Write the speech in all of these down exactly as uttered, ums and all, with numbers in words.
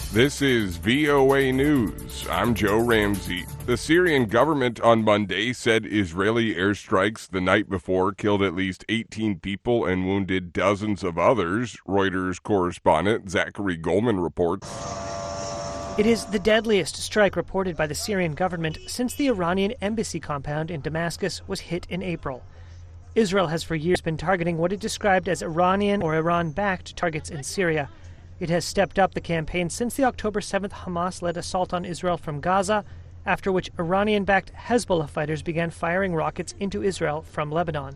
This is V O A News. I'm Joe Ramsey. The Syrian government on Monday said Israeli airstrikes the night before killed at least eighteen people and wounded dozens of others, Reuters correspondent Zachary Goldman reports. It is the deadliest strike reported by the Syrian government since the Iranian embassy compound in Damascus was hit in April. Israel has for years been targeting what it described as Iranian or Iran-backed targets in Syria. It has stepped up the campaign since the October seventh Hamas-led assault on Israel from Gaza, after which Iranian-backed Hezbollah fighters began firing rockets into Israel from Lebanon.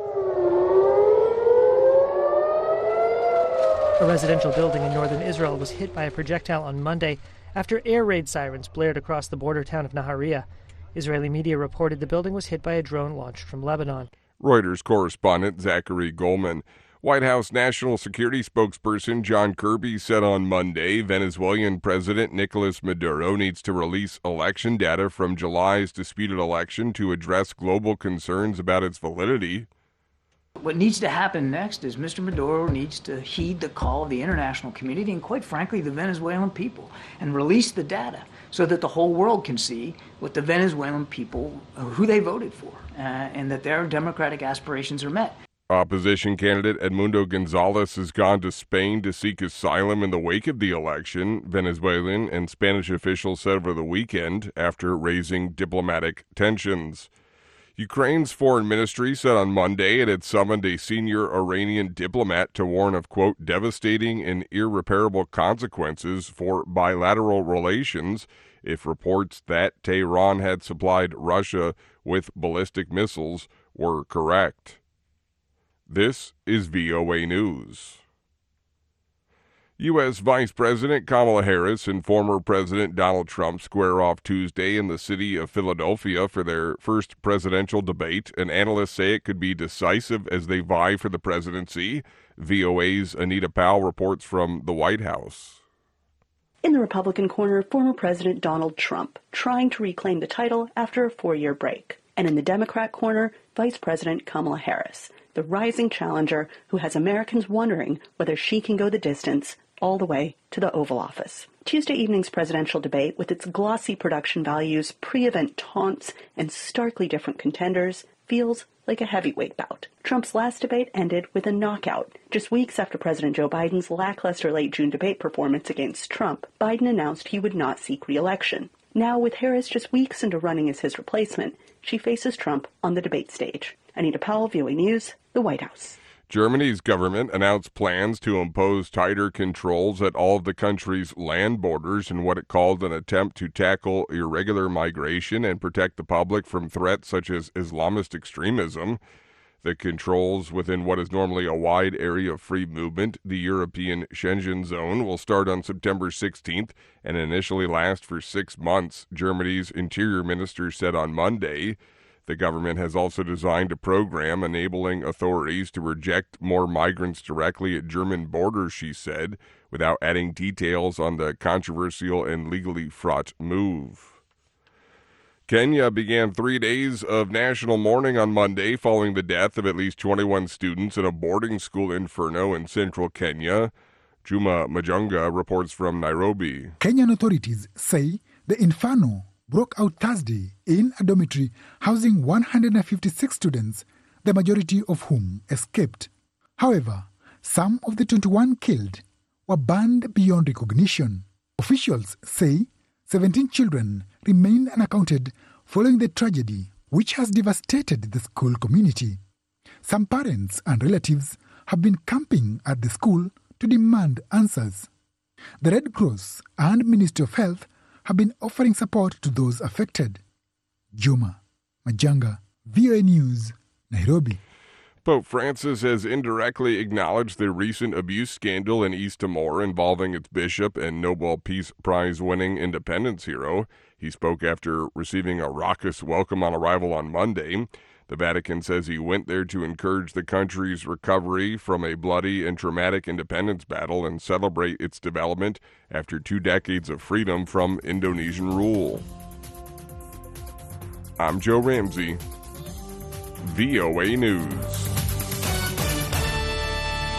A residential building in northern Israel was hit by a projectile on Monday after air raid sirens blared across the border town of Nahariya. Israeli media reported the building was hit by a drone launched from Lebanon. Reuters correspondent Zachary Goldman. White House National Security spokesperson John Kirby said on Monday Venezuelan President Nicolas Maduro needs to release election data from July's disputed election to address global concerns about its validity. What needs to happen next is Mister Maduro needs to heed the call of the international community and, quite frankly, the Venezuelan people and release the data so that the whole world can see what the Venezuelan people, who they voted for, uh, and that their democratic aspirations are met. Opposition candidate Edmundo Gonzalez has gone to Spain to seek asylum in the wake of the election, Venezuelan and Spanish officials said over the weekend after raising diplomatic tensions. Ukraine's foreign ministry said on Monday it had summoned a senior Iranian diplomat to warn of, quote, devastating and irreparable consequences for bilateral relations if reports that Tehran had supplied Russia with ballistic missiles were correct. This is V O A News. U S. Vice President Kamala Harris and former President Donald Trump square off Tuesday in the city of Philadelphia for their first presidential debate, and analysts say it could be decisive as they vie for the presidency. V O A's Anita Powell reports from the White House. In the Republican corner, former President Donald Trump, trying to reclaim the title after a four-year break. And in the Democrat corner, Vice President Kamala Harris, the rising challenger who has Americans wondering whether she can go the distance all the way to the Oval Office. Tuesday evening's presidential debate, with its glossy production values, pre-event taunts, and starkly different contenders, feels like a heavyweight bout. Trump's last debate ended with a knockout. Just weeks after President Joe Biden's lackluster late June debate performance against Trump, Biden announced he would not seek re-election. Now, with Harris just weeks into running as his replacement, she faces Trump on the debate stage. Anita Powell, V O A News, the White House. Germany's government announced plans to impose tighter controls at all of the country's land borders in what it called an attempt to tackle irregular migration and protect the public from threats such as Islamist extremism. The controls within what is normally a wide area of free movement, the European Schengen zone, will start on September sixteenth and initially last for six months, Germany's interior minister said on Monday. The government has also designed a program enabling authorities to reject more migrants directly at German borders, she said, without adding details on the controversial and legally fraught move. Kenya began three days of national mourning on Monday following the death of at least twenty-one students at a boarding school inferno in central Kenya. Juma Majunga reports from Nairobi. Kenyan authorities say the inferno broke out Thursday in a dormitory housing one hundred fifty-six students, the majority of whom escaped. However, some of the twenty-one killed were burned beyond recognition. Officials say seventeen children remain unaccounted following the tragedy, which has devastated the school community. Some parents and relatives have been camping at the school to demand answers. The Red Cross and Ministry of Health have been offering support to those affected. Juma Majanga, V O A News, Nairobi. Pope Francis has indirectly acknowledged the recent abuse scandal in East Timor involving its bishop and Nobel Peace Prize-winning independence hero. He spoke after receiving a raucous welcome on arrival on Monday. The Vatican says he went there to encourage the country's recovery from a bloody and traumatic independence battle and celebrate its development after two decades of freedom from Indonesian rule. I'm Joe Ramsey, V O A News.